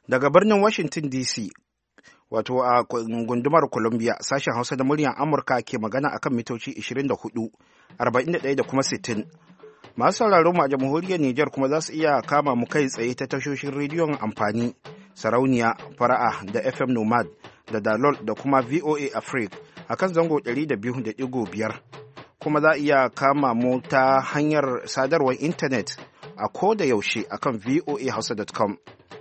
Daga birnin Washington DC, wato a gundumar Columbia, sashen Hausa da muryar Amurka ke magana akan mitoci 24, 41 da kuma 60. Masu sauraron mu a jamhuriyar Nijar kuma za su iya kama mu kai tsaye ta tashoshin rediyon amfani, sarauniya, fara'a da FM Nomad da Dalol da kuma VOA Africa akan zango 200.5. Kuma za a iya kama mu ta hanyar sadarwar intanet a ko da yaushe akan voahausa.com.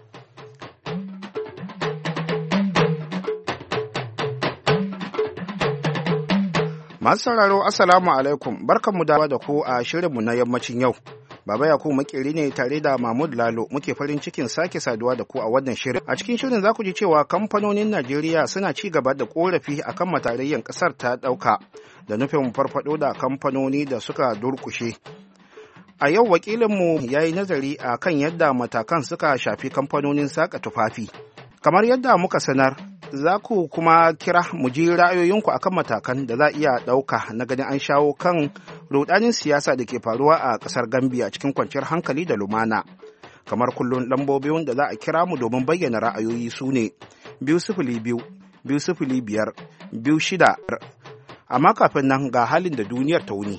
Masu sauraro Assalamu alaikum, barkanmu da ku a shirinmu na yammacin yau. Baba Yakubu makeri ne tare da Mahmud Lalo muke farin cikin sake saduwa da ku a wannan shirin. A cikin shirin za ku ji cewa kamfanonin Najeriya suna ci gaba da korafi akan matarayyan kasar ta dauka da nufin farfado da kamfanoni da suka durkushe. A yau wakilinmu ya yi nazari a kan yadda matakan suka shafi kamfanonin saka tufafi. Kamar yadda muka sanar, za ku kuma kira mu ji ra'ayoyinku akan matakan da za iya ɗauka na ganin an shawo kan rudanin siyasa da ke faruwa a ƙasar Gambia cikin kwanciyar hankali da lumana. Kamar kullum lambobin da za a kira mu domin bayyana ra'ayoyi su ne 202 205 26. Amma kafin nan ga halin da duniyar ta wuni.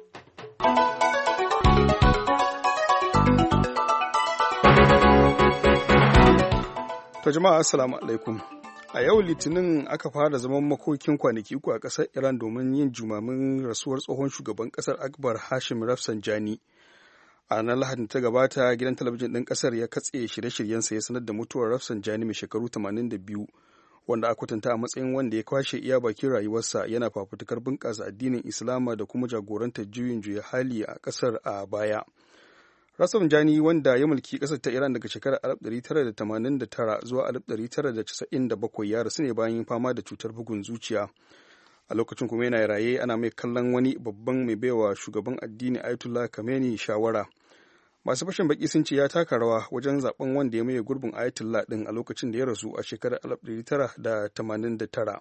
To jama'a assalamu alaikum. A yau Litinin aka fara zaman makokin kwanaki uku a ƙasar Iran domin yin jumamin rasuwar tsohon shugaban ƙasar Akbar Hashim Rafsanjani. A ranar Lahadin ta gabata gidan talabijin ɗin ƙasar ya katse shirye-shiryensa ya sanar da mutuwar Rafsanjani mai shekaru 82 wanda aka kwatanta a matsayin wanda ya kwashe iya bakin rayuwarsa yana fafutukar bunƙasa addinin Islama da kuma jagorantar juyin juya hali a ƙasar a baya. Rafsanjani wanda ya mulki ƙasar ta Iran daga shekarar 1989 zuwa 1997 ya rasu ne bayan fama da cutar bugun zuciya. A lokacin kuma yana raye ana mai kallon wani babban mai baiwa shugaban addini Ayatollah Khamenei shawara. Masu fashin baki sun ce ya taka rawa wajen zaben wanda ya maye gurbin Ayatollah din a lokacin da ya rasu a shekarar 1989.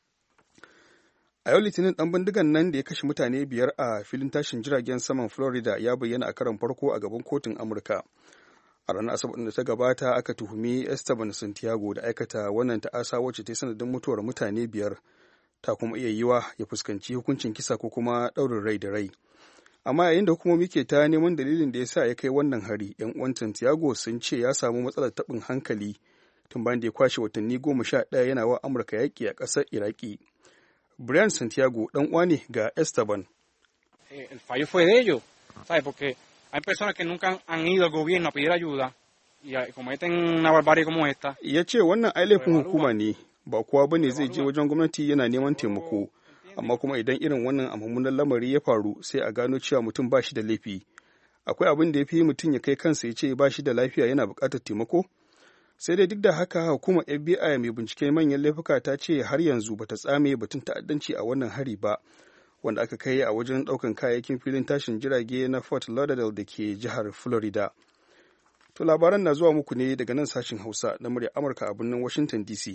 A yau Litinin ɗan bindigan nan da ya kashe mutane 5 a filin tashin jiragen saman Florida ya bayyana a karon farko a gaban kotun Amurka. A ranar Asabar da ta gabata aka tuhumi Esteban Santiago da aikata wannan ta'asa wacce ta yi sanadin mutuwar mutane 5, ta kuma iya yiwa ya fuskanci hukuncin kisa ko kuma ɗaurin rai da rai. Amma yayin da hukumomi ke ta neman dalilin da ya sa ya kai wannan hari, 'yan uwan Santiago sun ce ya samu matsalar taɓin hankali tun bayan da ya kwashe watanni 11 yana wa Amurka yaƙi a ƙasar Iraki. Brian Santiago dan uwa ne ga Esteban. El fallo fue de ellos, ¿sabes? Porque hay personas que nunca han ido al gobierno a pedir ayuda y cometen una barbarie como esta. Ya ce wannan ai laifin hukuma ne, ba kowa bane zai je wajen gwamnati yana neman taimako, amma kuma idan irin wannan mummunan lamari ya faru sai a gano cewa mutum ba shi da laifi. Akwai abin da ya fi mutum ya kai kansa ya ce ba shi da lafiya yana buƙatar taimako? Sai dai duk da haka hukumar FBI mai bincike manyan laifuka ta ce har yanzu bata tsame batun ta'addanci a wannan hari ba wanda aka kai a wajen daukan kayayyakin filin tashin jirage na Fort Lauderdale da ke jihar Florida. To labaran na zuwa muku ne daga nan sashin Hausa na murya Amurka a birnin Washington DC.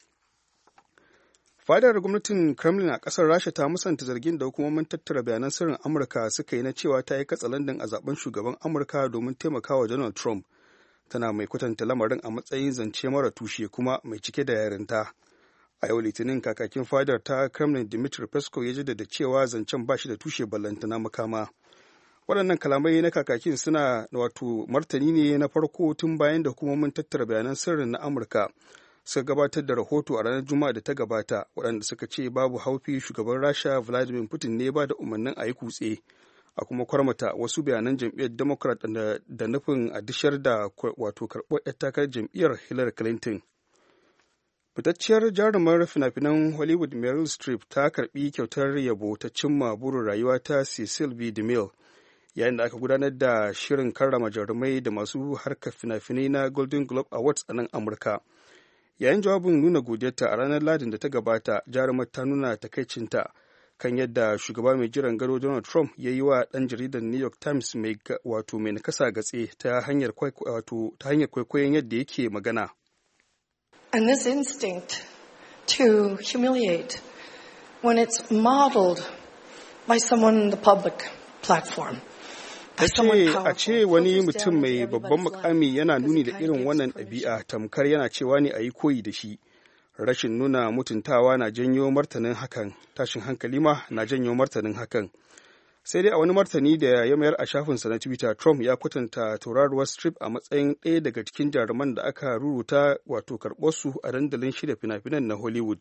Fadar gwamnatin Kremlin a kasar Rasha ta musanta zargin da hukumomin tattara bayanan sirrin Amurka suka yi na cewa ta yi katsalandan a zaben shugaban Amurka domin taimakawa Donald Trump. Tana mai kwatanta lamarin a matsayin zance mara tushe kuma mai cike da yarinta. A yau Litinin kakakin fadar ta Kremlin Dmitry Peskov ya jaddada cewa zancen ba shi da tushe ballantana makama. Waɗannan kalamai na kakakin suna wato martani ne na farko tun bayan da hukumomin tattara bayanan sirrin na Amurka suka gabatar da rahoto a ranar Juma'a da ta gabata waɗanda suka ce babu haufi shugaban Rasha Vladimir Putin ne ba da umarnin a yi kutse. A kuma kwarmata wasu bayanan jam'iyyar Democrat da nufin a dishar da wato karɓar 'yar takarar jam'iyyar Hillary Clinton. Fitacciyar jarumar fina-finan Hollywood Meryl Streep ta karɓi kyautar yabo ta cimma burin rayuwa ta Cecil B. DeMille yayin da aka gudanar da shirin karrama jarumai da masu harkar fina-finai na Golden Globe Awards a nan Amurka. Yayin jawabin nuna godiyarta a ranar Ladin da ta gabata, jarumar ta nuna takaicinta kan yadda shugaba mai jiran gado Donald Trump ya yi wa ɗan jaridar New York Times mai nakasa gatse ta hanyar kwaikwayon yadda yake magana. And this instinct to humiliate when it's modeled by someone in the public platform a ce wani mutum mai babban mukami yana nuni da irin wannan ɗabi'a tamkar yana cewa ne a yi koyi da shi. Rashin nuna mutuntawa na janyo martanin hakan, tashin hankali ma na janyo martanin hakan. Sai dai a wani martani da ya mayar a shafinsa na Twitter, Trump ya kwatanta tauraruwar Streep a matsayin ɗaya daga cikin jaruman da aka ruruta wato karɓarsu a dandalin shirya fina-finan na Hollywood.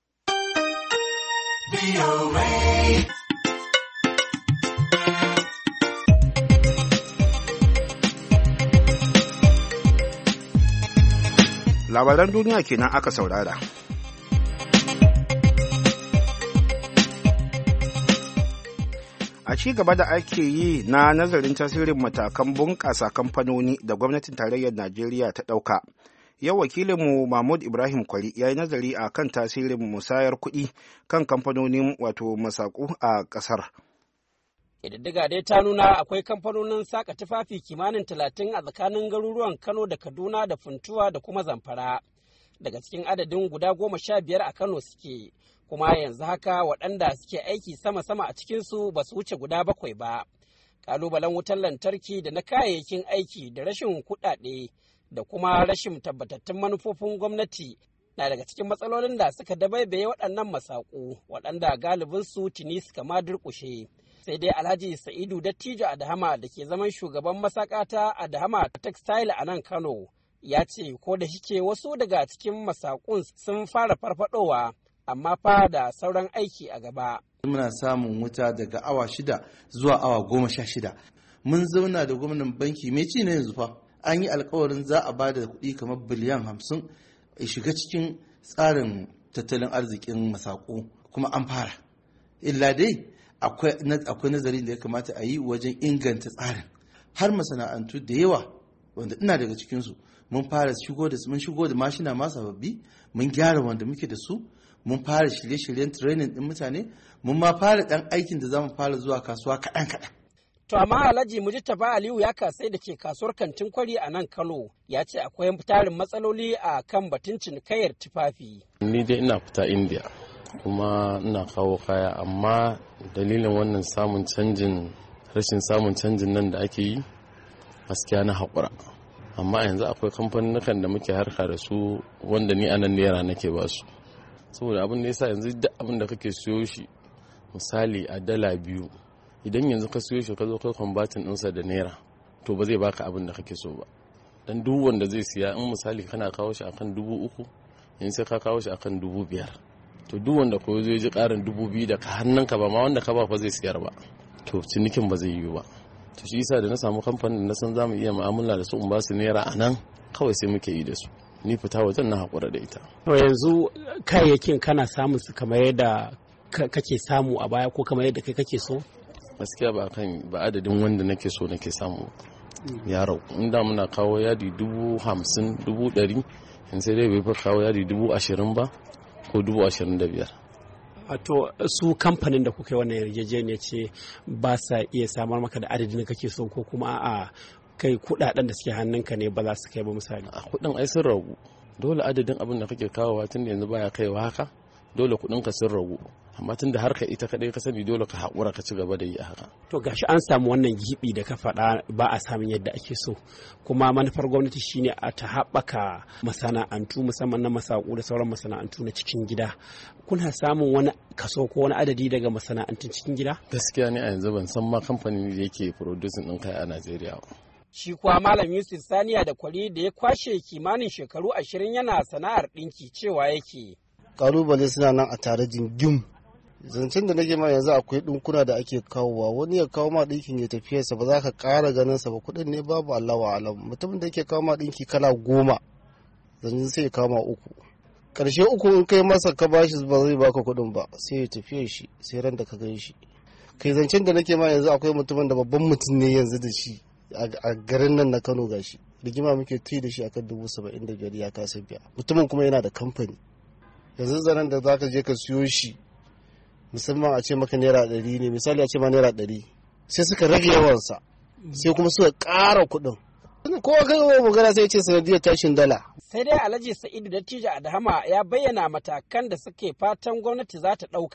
Labaran duniya kenan aka saurara. A ci gaba da ake yi na nazarin tasirin matakan bunƙasa kamfanoni da gwamnatin tarayyar Najeriya ta ɗauka. Yau wakilinmu Mahmud Ibrahim Kwari ya yi nazari a kan tasirin musayar kuɗi kan kamfanonin wato masaku a ƙasar. Ƙididdiga dai ta nuna akwai kamfanonin saka tufafi kimanin 30 a tsakanin garuruwan Kano da Kaduna da Funtuwa da kuma Zamfara. Daga cikin adadin guda 15 a Kano suke, kuma yanzu haka waɗanda suke aiki sama-sama a cikinsu ba su wuce guda 7 ba. Ƙalubalen wutar lantarki da na kayayyakin aiki da rashin kuɗaɗe da kuma rashin tabbatattun manufofin gwamnati na daga cikin matsalolin da suka dabaibaye waɗannan masaku waɗanda galibinsu tuni suka ma durƙushe. Sai dai Alhaji Sa'idu Dattijo Adahama da ke zaman shugaban masakata Adahama Textile a nan Kano ya ce ko da shike wasu daga cikin masakun sun fara farfadowa amma fa da sauran aiki a gaba. Muna samun wuta daga awa 6 zuwa awa 16. Mun zauna da gwamnan banki mai ci na yanzu fa an yi alkawarin za a ba da kuɗi kamar biliyan 50 ya shiga cikin tsarin tattalin arzikin masaku kuma an fara. Illa dai akwai nazarin da ya kamata a yi wajen inganta tsarin har masana'antu da yawa wanda ina daga cikinsu mun shigo da mashina ma sababbi, mun gyara wanda muke da su, mun fara shirye-shiryen training din mutane, mun ma fara dan aikin da zamu fara zuwa kasuwa kaɗan. To amma Alhaji Mujtaba Aliyu ya kasai da ke kasuwar kantin kwari a nan Kano ya ce akwai tarin matsaloli a kan batun cinikayyar tufafi. Ni dai ina fita India kuma ina kawo kaya, amma dalilin wannan rashin samun canjin nan da ake yi gaskiya na haƙura. Amma yanzu akwai kamfanin da muke harka da su wanda ni anan naira nake ba su, saboda abin da yasa yanzu duk abin da kake siyo shi misali a $2, idan yanzu ka siyo shi ka zo kai kwambatin ɗinsa da naira to ba zai baka abin da kake so ba. Dan duk wanda zai siya in misali kana kawo shi akan 3,000 yanzu sai ka kawo shi akan 5,000. To duk wanda ko zai ji ƙarin 2,000 da hannunka ba ma wanda ka ba fa zai siyar ba, to cinikin ba zai yiwu ba. To shi yasa da na samu kamfanin da na san zamu iya mu'amala da su in ba su naira a nan kawai sai muke yi da su, ni fita wajen na haƙura da ita. To yanzu kayayyakin kana samun su kamar yadda kake samu a baya ko kamar yadda kai kake so? Gaskiya ba adadin wanda nake so nake samu ya ragu. Inda muna kawo yadi 50,000 100,000 in sai dai bai fi kawo yadi 20,000 ba ko 25,000. To su kamfanin da kuka yi wannan yarjejeniya ce ba sa iya samar maka da adadin da kake so ko kuma a kai kudaden da suke hannunka ne ba za su kai ba misali? A kudin ai sun ragu, dole adadin abin da kake kawowa tun da yanzu baya kaiwa haka, dole kudin ka sun ragu, amma tun da harka ita kadai ka sani dole ka haƙura ka ci gaba da yi a haka. To gashi an samu wannan gibi da ka faɗa ba a samun yadda ake so, kuma manufar gwamnati shine a ta haɓaka masana'antu musamman na masaku da sauran masana'antu na cikin gida. Kuna samun wani kaso ko wani adadi daga masana'antun cikin gida? Gaskiya ne a yanzu ban san ma kamfanin da yake producing ɗin kai a Najeriya ba. Shi kuwa Malam Yusuf Saniya da Kwari da ya kwashe kimanin shekaru 20 yana sana'ar ɗinki cewa yake. Kalubale suna nan a tare jingim. Zancen da nake ma yanzu akwai ɗinkuna da ake kawowa, wani ya kawo ma ɗinkin ya tafiyarsa ba za ka ƙara ganin sa ba, kuɗin ne babu Allah wa alam. Mutumin da yake kawo ma ɗinki kala 10 zancen sai ya kawo ma 3, ƙarshe 3 in kai masa ka bashi ba zai baka kuɗin ba, sai ya tafiye shi sai ran da ka gan shi. Kai zancen da nake ma yanzu akwai mutumin da babban mutum ne yanzu da shi a garin nan na Kano gashi rigima muke tuyi da shi akan 75,000 ya kasa biya. Mutumin kuma yana da kamfani, yanzu zanen da zaka je ka siyo shi musamman a ce maka naira 100 ne, misali a ce ma naira 100 sai suka rage yawansa sai kuma suka ƙara kuɗin. Kowa kai wa magana sai ce sanadiyar tashin dala. Sai dai Alhaji Sa'idu Dattijo Adahama ya bayyana matakan da suke fatan gwamnati za ta ɗauka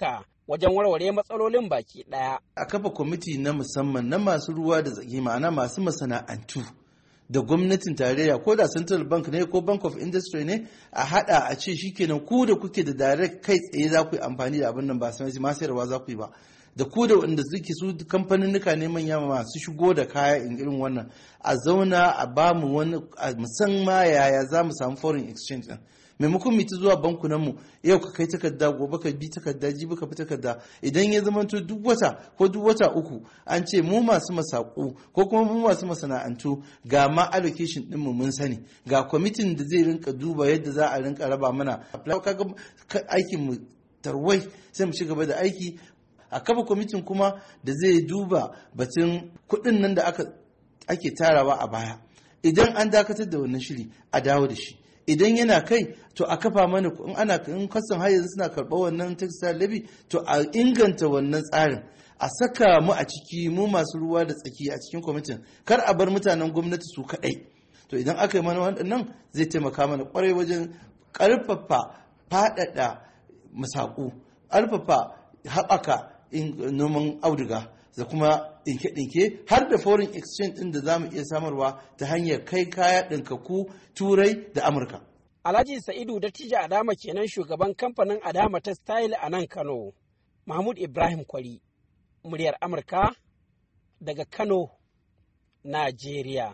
wajen warware matsalolin baki ɗaya. A kafa kwamiti na musamman na masu ruwa da tsaki, ma'ana masu masana'antu da gwamnatin tarayya ko da Central Bank ne ko Bank of Industry ne, a hada a ce shikenan ku da kuke da direct kai tsaye za ku yi amfani da abin nan, ba sai ma sayarwa za ku yi ba, da ku da wanda suke su kamfaninnika ne manya masu shigo da kaya in irin wannan, a zauna a ba mu wani musamman yaya za mu samu foreign exchange din, maimakon mu ta zuwa bankunan mu yau ka kai takarda gobe ka bi takarda jibi ka bi takarda, idan ya zama to duk wata uku an ce mu masu masaku ko kuma mu masu masana'antu ga ma allocation din mu mun sani, ga kwamitin da zai rinka duba yadda za a rinka raba mana kaga aikin mu tarwai, sai mu ci gaba da aiki. A kafa kwamitin kuma da zai duba batun kuɗin nan da ake tarawa a baya, idan an dakatar da wannan shiri a dawo da shi, idan yana kai to a kafa mana in kasan har yanzu suna karɓar wannan textile levy to a inganta wannan tsarin, a saka mu a ciki mu masu ruwa da tsaki a cikin kwamitin, kar a bar mutanen gwamnati su kaɗai. To idan aka yi mana waɗannan zai taimaka mana kwarai wajen ƙarfafa faɗaɗa masaku, ƙarfafa haɓaka noman auduga da kuma ɗinke-ɗinke har da foreign exchange ɗin da za mu iya samarwa ta hanyar kai kaya ɗinkaku Turai da Amurka. Alhaji Sa'idu Dattijo Adama kenan shugaban kamfanin Adama Textile a nan Kano. Mahmud Ibrahim Kwari, muryar Amurka daga Kano, Najeriya.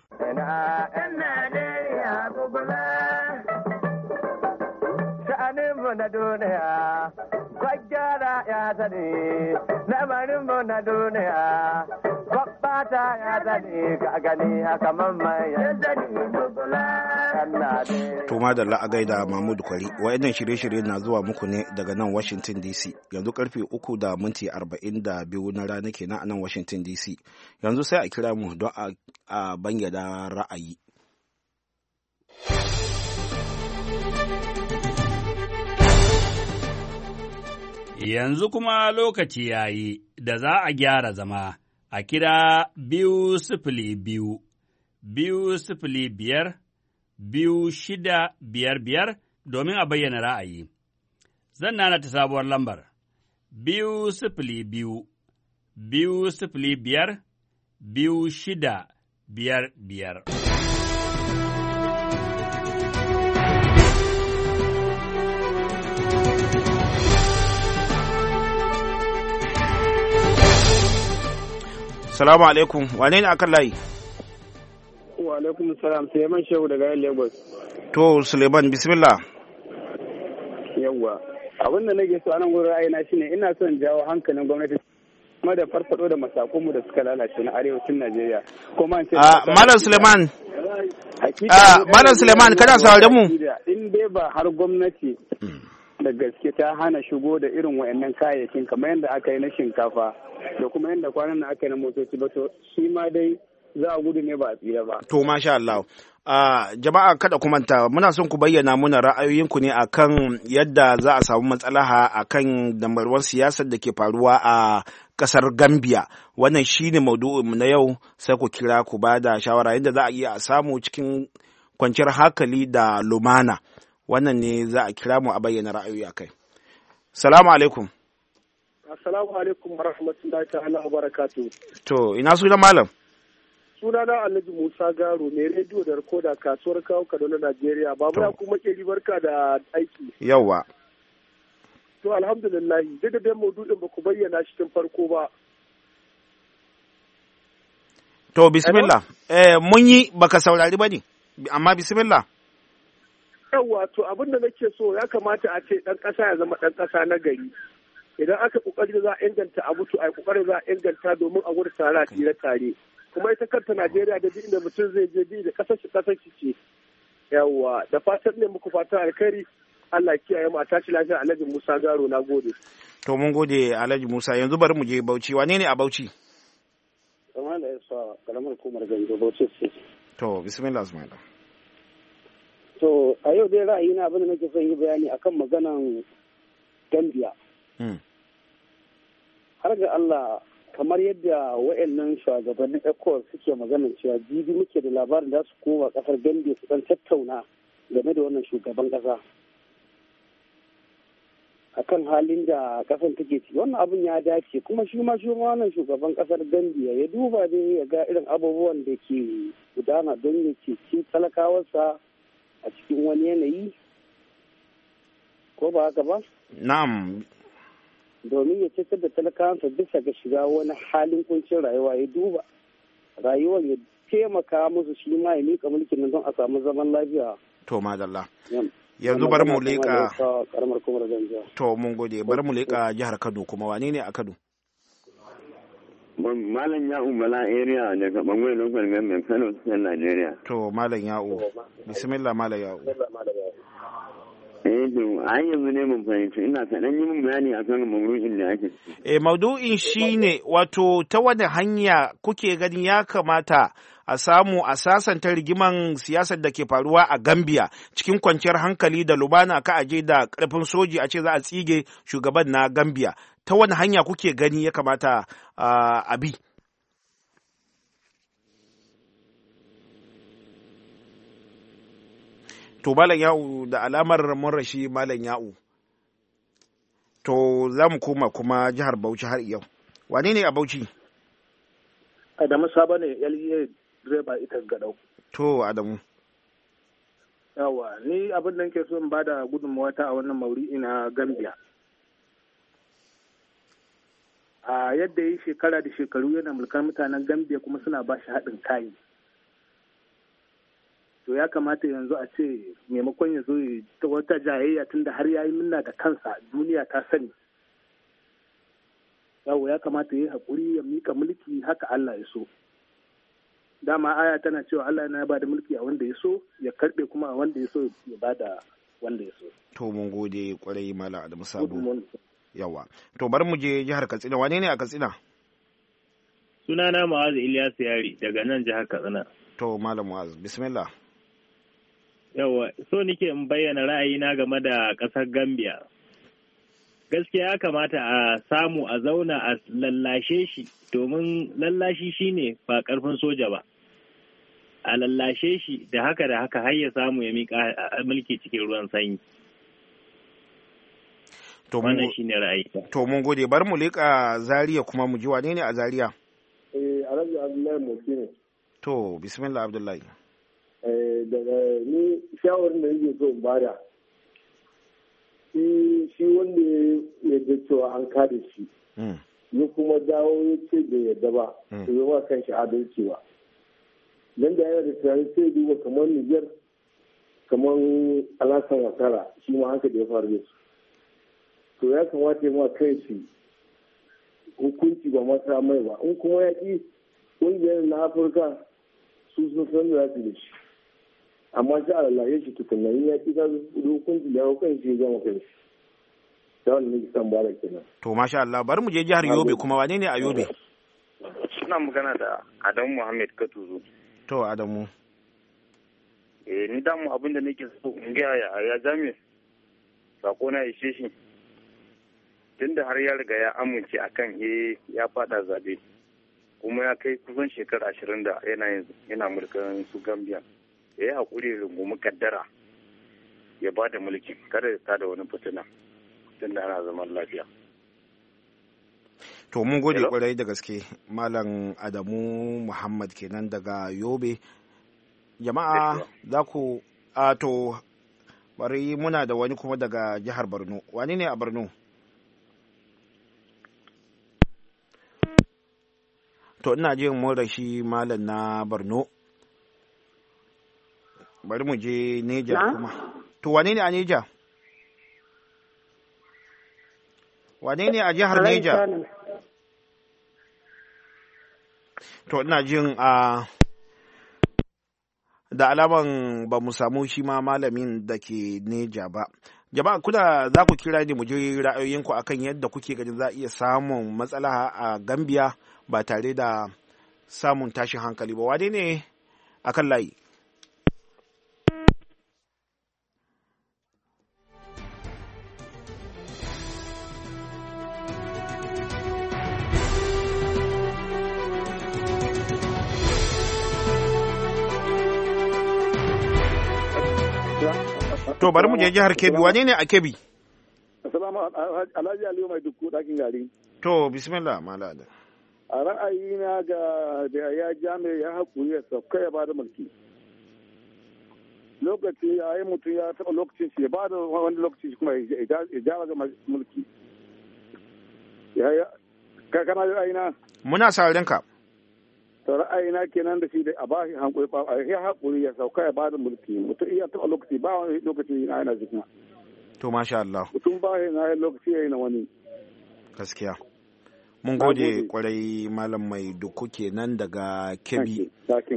Na duniya, gwaggara ya sani, lamarinmu na duniya, babbata ya sani, ka gani haka mamman ya sani To madalla a gaida Mahmud Kwari, wa'annan shirye-shirye na zuwa muku ne daga nan Washington DC, yanzu karfe 3:42 na rana kenan a nan Washington DC. Yanzu sai a kira mu don a bayyana ra'ayi. Yanzu kuma lokaci ya yi da za a gyara zama a kira 202 205 2655 domin a bayyana ra'ayi. Zan nana ta sabuwar lambar 202 205 2655. Salamu alaikum, wane ne akan layi? Wa alaikum salam, Suleiman Shehu daga Lagos. To, Suleiman, bismillah. Yawwa, abin da nake so a nan wurin ra'ayina shine ina son jawo hankalin gwamnati kuma da farfado da masakunmu da suka lalace na arewacin Najeriya. Kuma an ce Malam Suleiman. Malam Suleiman, kana saurare mu? In dai ba har gwamnati da gaske ta hana shigo da irin wayannan kayayyakin kamar yadda aka yi na shinkafa da kuma yadda kwanan nan aka yi na motoci ba, to shi ma dai za a gudu ne ba a tsira ba. To masha Allah. Jama'a kada ku manta muna son ku bayyana muna ra'ayoyinku ne akan yadda za a samu matsalaha akan damarwar siyasar da ke faruwa a kasar Gambia. Wannan shine maudu'in na yau, sai ku kira ku ba da shawara yadda za a iya samu cikin kwanciyar hankali da lumana. Wannan ne za a kira mu a bayyana ra'ayoyi akai. Salamu alaikum. Assalamu alaikum wa rahmatullahi ta'ala wa barakatuh. To, ina sunan malam? Sunana Alhaji Musa Garo, mai rediyo da rikoda kasuwar kawo Kaduna, Najeriya. Babu ya kuma ke barka da aiki. Yawwa. To, alhamdulillah, duk da dai maudu'in ba ku bayyana shi tun farko ba. To, bismillah. Mun yi baka saurari ba ne, amma bismillah. Yawwa, to abin da nake so ya kamata a ce ɗan ƙasa ya zama ɗan ƙasa na gari. Idan aka ƙoƙari za a inganta abu to a ƙoƙari za a inganta domin a gudu tare a tsire tare. Kuma ita kanta Najeriya da inda mutum zai je bi da ƙasar shi ce. Yawwa, da fatan ne muku fatan alkhairi. Allah kiyaye mu a tashi lafiya. Alhaji Musa Garo, na gode. To mun gode Alhaji Musa, yanzu bari mu je Bauchi. Wane ne a Bauchi? Sama'ila Yasa, karamar hukumar Ganjo Bauchi ce. To, bismillah Sama'ila. To, a yau dai ra'ayina abin da nake son yi bayani akan maganan Gambia. Har ga Allah, kamar yadda wa'annan shugabannin ECOWAS suke maganin cewa jibi muke da labarin da su koma kasar Gambia su dan tattauna game da wannan shugaban kasa. akan halin da kasar take ciki. Wannan abin ya dace kuma shi ma wannan shugaban kasar Gambia ya duba dai ya ga irin abubuwan da ke gudana don ya ceci talakawarsa a cikin wani yanayi ko ba haka ba? Na'am. Domin ya cetar da talakawansa bisa ga shiga wani halin kuncin rayuwa ya duba rayuwar ya taimaka musu shi ma ya mika mulkin nan don a samu zaman lafiya. To madalla. Yanzu bari mu leƙa to mun gode bari mu leƙa jihar Kano kuma wane ne a Kano? Malam Ya'u Bala area daga bangaren local government Kano cikin Najeriya. To Malam Ya'u bismillah Malam Ya'u. To a yanzu ne mun fahimci ina kaɗan yi mun bayani akan maudu'in da ake. Maudu'in shine wato ta wani hanya kuke gani ya kamata a samu a sasanta rigiman siyasar da ke faruwa a Gambia cikin kwanciyar hankali da lumana ka aje da ƙarfin soji a ce za a tsige shugaban na Gambia. Ta wani hanya kuke gani ya kamata a bi? To Malam Ya'u da alamar mun rashi Malam Ya'u. To za mu koma kuma jihar Bauchi har yau. Wane ne a Bauchi? Adamu Sabo ne LEA direba ita gadau. To Adamu. Yawa ni abin da nake so in bada gudunmawa ta a wannan maudu'i na Gambia. A yadda yi shekara da shekaru yana mulkar mutanen Gambia kuma suna ba shi haɗin kai. To ya kamata yanzu a ce maimakon ya zo ta wata jayayya tunda har ya yi minna da kansa duniya ta sani. Yawo ya kamata ya yi haƙuri ya mika mulki haka Allah ya so. Dama aya tana cewa Allah yana ba da mulki a wanda ya so ya karɓe kuma a wanda ya so ya ba da wanda ya so. To mun gode kwarai Malam Adamu Sabo. Yawa. To bari mu je jihar Katsina. Wane ne a Katsina? Sunana Mu'azu Ilyasu Yari daga nan jihar Katsina. To Malam Mu'azu, bismillah. Yawa, so nike in bayyana ra'ayina game da ƙasar Gambia. Gaskiya ya kamata a samu a zauna a lallashe shi, domin lallashi shine ba ƙarfin soja ba. A lallashe shi da haka har ya samu ya miƙa mulki cikin ruwan sanyi. Wannan shine ra'ayina. To mun gode, bari mu leƙa Zaria kuma mu ji wane ne a Zaria? Alhaji Abdullahi Moki ne. To, bismillah Abdullahi. Daga ni shawarar da yake so in bada shi wanda ya ga cewa an kada shi ya kuma dawo ya ce da yadda ba to ya ba kan shi adalci ba dan da yana da tunani sai duba kamar Niger kamar Alasan Watara shi ma haka da ya faru da su to ya kamata ya ma kai shi hukunci ba masa mai ba in kuma ya ƙi ƙungiyar na Afirka su sun san da za su da shi amma shi Allah shi tukunna in ya kika hukunci da hukunci shi zama kai da wannan ne san bara kenan to masha Allah bari mu je jihar Yobe kuma wane ne a Yobe suna magana da Adamu Muhammad Katuzu to Adamu ni da mu abinda nake so in ga ya jami sako na ishe shi tunda har ya riga ya amince akan ya fada zabe kuma ya kai kusan shekara 20 da yana mulkan su Gambia ya yi haƙuri rungumi kaddara ya ba da mulkin kada ya tada wani fitina tun da ana zaman lafiya. To mun gode kwarai da gaske Malam Adamu Muhammad kenan daga Yobe. Jama'a za ku to bari muna da wani kuma daga jihar Borno. Wani ne a Borno? To ina jin mun rashi Malam na Borno. Bari mu je Neja kuma. To wane ne a Neja? Wane ne a jihar Neja? To ina jin da alaman ba mu samu shi ma malamin da ke Neja ba. Jama'a kuna za ku kira ni mu je ra'ayoyinku akan yadda kuke ganin za a iya samun matsala a Gambia ba tare da samun tashin hankali ba. Wane ne akan layi? To bari mu je jihar Kebbi. Wane ne a Kebbi? Assalamu Alhaji Aliyu mai dukku ɗakin gari. To, bismillah, Malam. A ra'ayina ga da ya jami ya haƙuri ya sauka ya bada mulki. Lokaci ya yi mutum ya taɓa lokacin shi ya bada wani lokaci shi kuma ya jawa ga mulki. Ka kana ra'ayina? Muna sauraren ka. To ra'ayina kenan da shi da a bashi hankuri ya haƙuri ya sauka ya bada mulki. Mutum iya taɓa lokaci ba wani lokaci yana jikin. To, masha Allah. Mutum ba ya lokaci ya yi na wani. Gaskiya. Mun gode kwarai Malam mai duku kenan daga Kebbi.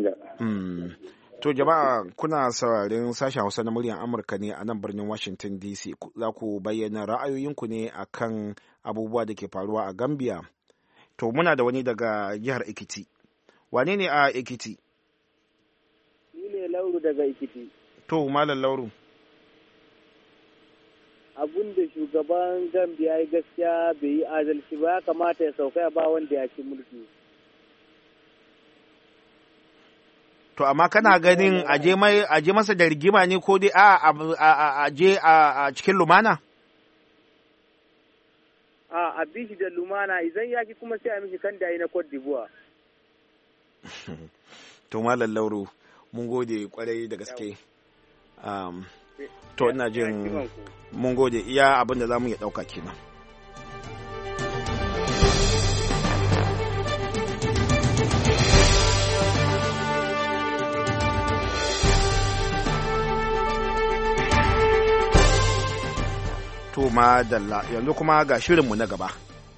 To jama'a kuna sauraron sashen Hausa na muryar Amurka ne a nan birnin Washington DC. Za ku bayyana ra'ayoyinku ne akan abubuwa da ke faruwa a Gambia. To muna da wani daga jihar Ekiti. Wane ne a Ekiti? Ni ne Lauru daga Ekiti. To Malam Lauru. Abun da shugaban Gambia ya gaskiya bai yi adalci ba, ya kamata ya sauka ya ba wanda ya ci mulki. To amma kana ganin aje masa da rigima ne ko dai aje a cikin lumana? A bi shi da lumana, idan ya ki kuma sai a mishi kan da yi na Cote d'Ivoire. To Malam Lauru, mun gode kwarai da gaske. To ina jin mun gode iya abin da za mu iya ɗauka kenan. To madalla yanzu kuma ga shirinmu na gaba.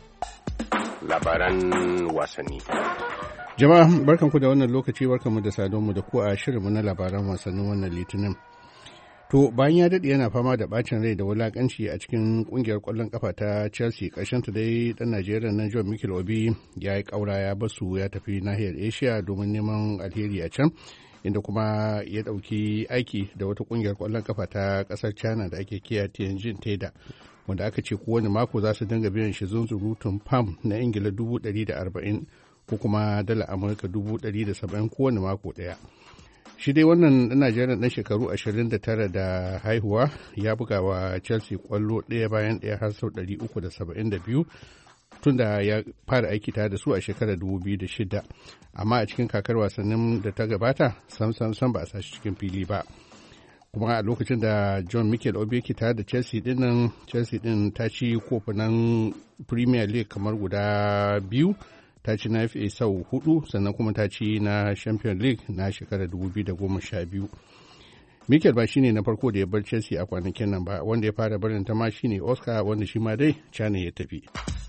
Labaran wasanni. Jama'a barkanku da wannan lokaci, barkanmu da sadonmu da ku a shirinmu na labaran wasannin wannan litinin. To bayan ya daɗe yana fama da ɓacin rai da wulaƙanci a cikin ƙungiyar ƙwallon ƙafa ta Chelsea, ƙarshenta dai ɗan Najeriya nan John Mikel Obi ya yi ƙaura ya basu ya tafi nahiyar Asia domin neman alheri a can, inda kuma ya ɗauki aiki da wata ƙungiyar ƙwallon ƙafa ta ƙasar China da ake kiya Tianjin Teda, wanda aka ce kowane mako za su dinga biyan shi zunzurutun pound na Ingila 140 ko kuma dala Amurka 170 kowane mako ɗaya. Shi dai wannan ɗan Najeriya ɗan shekaru 29 da haihuwa ya buga wa Chelsea ƙwallo ɗaya bayan ɗaya har sau 372 tun da ya fara aiki tare da su a shekarar 2006. Amma a cikin kakar wasannin da ta gabata sam ba a sashi cikin fili ba. Kuma a lokacin da John Mikel Obi yake tare da Chelsea ɗin ta ci kofunan Premier League kamar guda biyu. Ta ci na FA sau 4 sannan kuma ta ci na Champions League na shekarar 2012. Mikel ba shine na farko da ya bar Chelsea a kwanakin nan ba, wanda ya fara barin ta ma shine Oscar, wanda shi ma dai China ya tafi.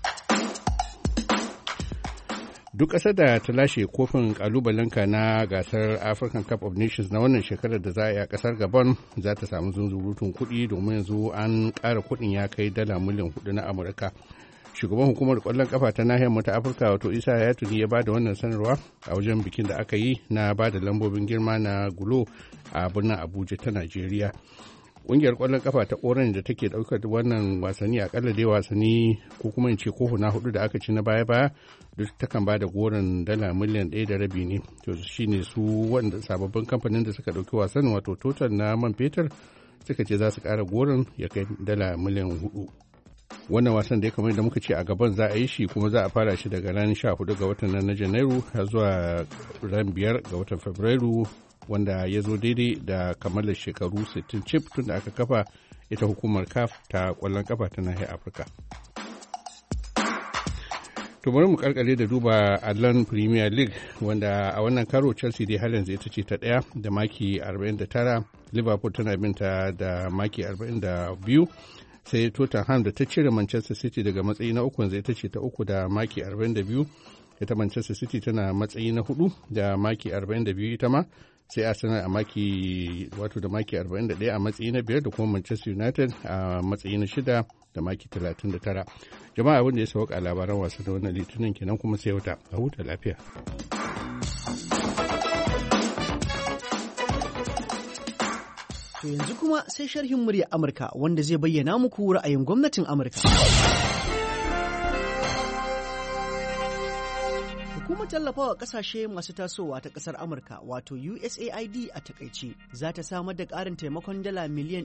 Duk ƙasar da ta lashe kofin ƙalubalenka na gasar African Cup of Nations na wannan shekarar da za a yi a ƙasar Gabon za ta samu zunzurutun kuɗi, domin yanzu an ƙara kuɗin ya kai dala miliyan 4 na Amurka. Shugaban hukumar kwallon kafa ta nahiyar mu ta Afirka wato Isa Hayatuni ya bada wannan sanarwa a wajen bikin da aka yi na bada lambobin girma na gulo a birnin Abuja ta Najeriya. Ƙungiyar kwallon kafa ta Orange da take daukar wannan wasanni akalla dai wasanni ko kuma in ce kofuna 4 da aka ci na baya duk takan bada goron dala miliyan 1.5 ne. To shine su wanda sababbin kamfanin da suka dauki wasan wato Total na man fetur suka ce za su ƙara goron ya kai dala miliyan 4. Wannan wasan da ya kamar da muka ce a gaban za a yi shi, kuma za a fara shi daga ranar 14 ga watan nan na Janairu har zuwa ran 5 ga watan Fabrairu, wanda ya zo daidai da kammalar shekaru 60 cif tun da aka kafa ita hukumar CAF ta kwallon kafa ta nahiyar Afirka. To bari mu karkare da duba allon Premier League, wanda a wannan karo Chelsea dai har yanzu ita ce ta ɗaya da maki 49, Liverpool tana binta da maki 42, sai Tottenham da ta cire Manchester City daga matsayi na uku, yanzu ita ce ta uku da maki 42. Ita Manchester City tana matsayi na 4 da maki 42 ita ma, sai Arsenal a maki wato da maki 41 a matsayi na 5, da kuma Manchester United a matsayi na 6 da maki 39. Jama'a abin da ya sauka a labaran wasu da wannan litinin kenan, kuma sai wata a huta lafiya. To yanzu kuma sai sharhin murya Amurka wanda zai bayyana muku ra'ayin gwamnatin Amurka. Hukumar tallafawa ƙasashe masu tasowa ta ƙasar Amurka wato USAID a takaice za ta samar da ƙarin taimakon dala miliyan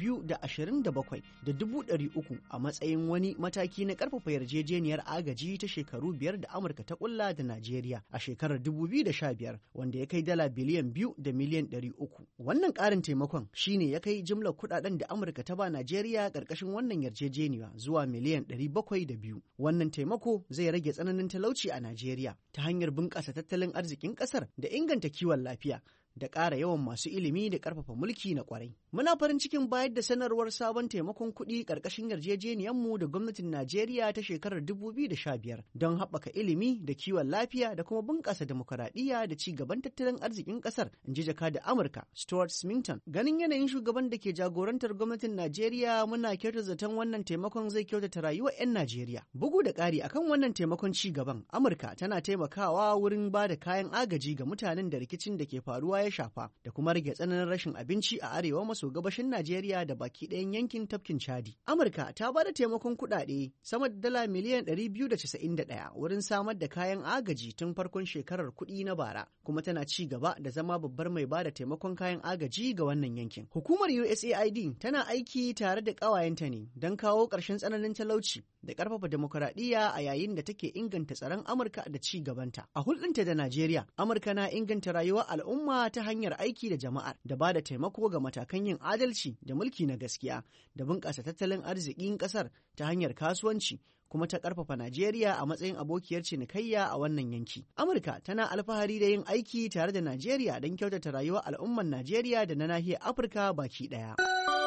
227,300 a matsayin wani mataki na ƙarfafa yarjejeniyar agaji ta shekaru 5 da Amurka ta ƙulla da Najeriya a shekarar 2015 wanda ya kai dala biliyan 2 da miliyan 300. Wannan ƙarin taimakon shine ya kai jimlar kuɗaɗen da Amurka ta ba Najeriya ƙarƙashin wannan yarjejeniya zuwa miliyan 702. Wannan taimako zai rage tsananin talauci a Najeriya ta hanyar bunƙasa tattalin arzikin ƙasar da inganta kiwon lafiya da ƙara yawan masu ilimi da ƙarfafa mulki na ƙwarai. Muna farin cikin bayar da sanarwar sabon taimakon kuɗi ƙarƙashin yarjejeniyarmu da gwamnatin Najeriya ta shekarar 2015 don haɓaka ilimi da kiwon lafiya da kuma bunƙasa demokaradiyya da ci gaban tattalin arzikin ƙasar, in ji jakadar Amurka Stuart Smithson. Ganin yanayin shugaban da ke jagorantar gwamnatin Najeriya, muna kyautata zaton wannan taimakon zai kyautata rayuwar 'yan Najeriya. Bugu da ƙari akan wannan taimakon ci gaban, Amurka tana taimakawa wurin ba da kayan agaji ga mutanen da rikicin da ke faruwa ya shafa da kuma rage tsananin rashin abinci a arewa maso gabashin Najeriya da baki ɗayan yankin tafkin Chadi. Amurka ta ba da taimakon kuɗaɗe sama da dala miliyan 291 wurin samar da kayan agaji tun farkon shekarar kuɗi na bara, kuma tana ci gaba da zama babbar mai ba da taimakon kayan agaji ga wannan yankin. Hukumar USAID tana aiki tare da ƙawayenta ne don kawo ƙarshen tsananin talauci da ƙarfafa demokuraɗiyya a yayin da take inganta tsaron Amurka da ci gabanta. A hulɗinta da Najeriya, Amurka na inganta rayuwar al'umma ta hanyar aiki da jama'ar da ba da taimako ga matakan yin adalci da mulki na gaskiya da bunƙasa tattalin arzikin ƙasar ta hanyar kasuwanci, kuma ta ƙarfafa Najeriya a matsayin abokiyar cinikayya a wannan yanki. Amurka tana alfahari da yin aiki tare da Najeriya don kyautata rayuwar al'umman Najeriya da na nahiyar Afirka baki ɗaya.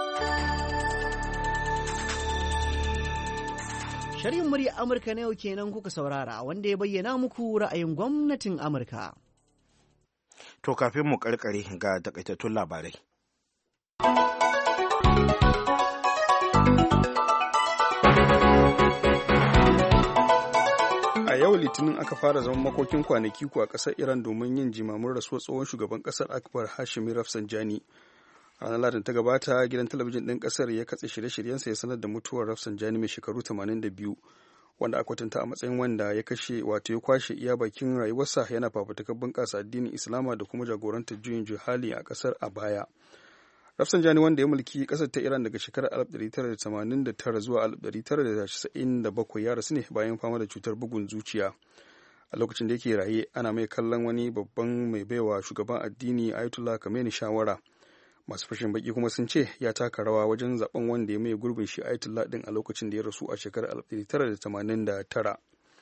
Sharhin muryar Amurka na yau kenan kuka saurara, wanda ya bayyana muku ra'ayin gwamnatin Amurka. To kafin mu karkare ga takaitattun labarai. A yau Litinin aka fara zaman makokin kwanaki ku a ƙasar Iran domin yin jimamin rasuwar tsohon shugaban ƙasar Akbar Hashemi Rafsanjani. Ranar Ladin ta gabata, gidan talabijin ɗin ƙasar ya katse shirye-shiryensa ya sanar da mutuwar Rafsanjani mai shekaru 82, wanda aka kwatanta a matsayin wanda ya kashe wato ya kwashe iya bakin rayuwarsa yana fafutukar bunƙasa addinin Islama da kuma jagorantar juyin juhali a ƙasar a baya. Rafsanjani, wanda ya mulki ƙasar ta Iran daga shekarar 1989 zuwa 1997, ya rasu ne bayan fama da cutar bugun zuciya. A lokacin da yake raye, ana mai kallon wani babban mai baiwa shugaban addini Ayatollah Khamenei shawara. Masu fashin baki kuma sun ce ya taka rawa wajen zaben wanda ya mai gurbin shi Ayatollah din a lokacin da ya rasu a shekarar 1989.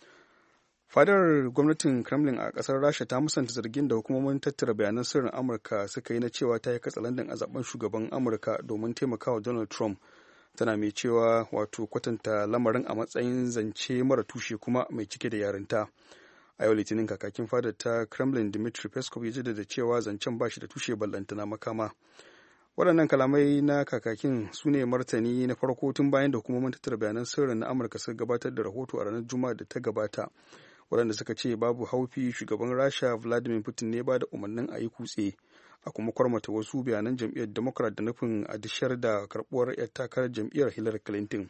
Fadar gwamnatin Kremlin a kasar Rasha ta musanta zargin da hukumomin tattara bayanan sirrin Amurka suka yi na cewa ta yi katsalandan a zaben shugaban Amurka domin taimakawa Donald Trump. Tana mai cewa wato kwatanta lamarin a matsayin zance mara tushe kuma mai cike da yarinta. A yau Litinin, kakakin fadar ta Kremlin Dmitry Peskov ya jaddada cewa zancen ba shi da tushe ballantana makama. Waɗannan kalamai na kakakin su ne martani na farko tun bayan da hukumomin tattara bayanan sirrin na Amurka suka gabatar da rahoto a ranar Juma'a da ta gabata, waɗanda suka ce babu haufi shugaban Rasha Vladimir Putin ne ba da umarnin a yi kutse, a kuma kwarmata wasu bayanan jam'iyyar Democrat da nufin a dishar da karɓuwar 'yar takarar jam'iyyar Hillary Clinton.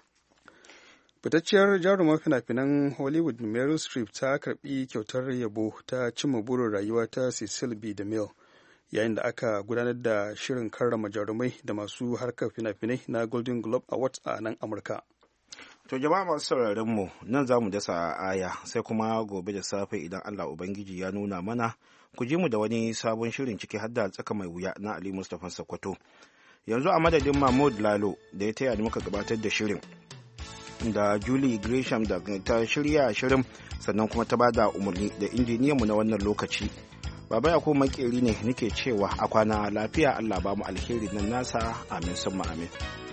Fitacciyar jarumar fina-finan Hollywood Meryl Streep ta karɓi kyautar yabo ta cimma burin rayuwa ta Cecil B. DeMille yayin da aka gudanar da shirin karrama jarumai da masu harkar fina-finai na Golden Globe Awards a nan Amurka. To jama'a masu sauraron mu, nan za mu dasa aya sai kuma gobe da safe idan Allah Ubangiji ya nuna mana, ku ji mu da wani sabon shirin ciki har da tsaka mai wuya na Ali Mustapha Sokoto. Yanzu a madadin Mahmud Lalo da ya taya ni muka gabatar da shirin, da Julie Gresham da ta shirya shirin sannan kuma ta bada umarni, da injiniyanmu na wannan lokaci. Baba Yakubu Makeri ne nake cewa a kwana lafiya, Allah ba mu alheri nan nasa, amin summa amin.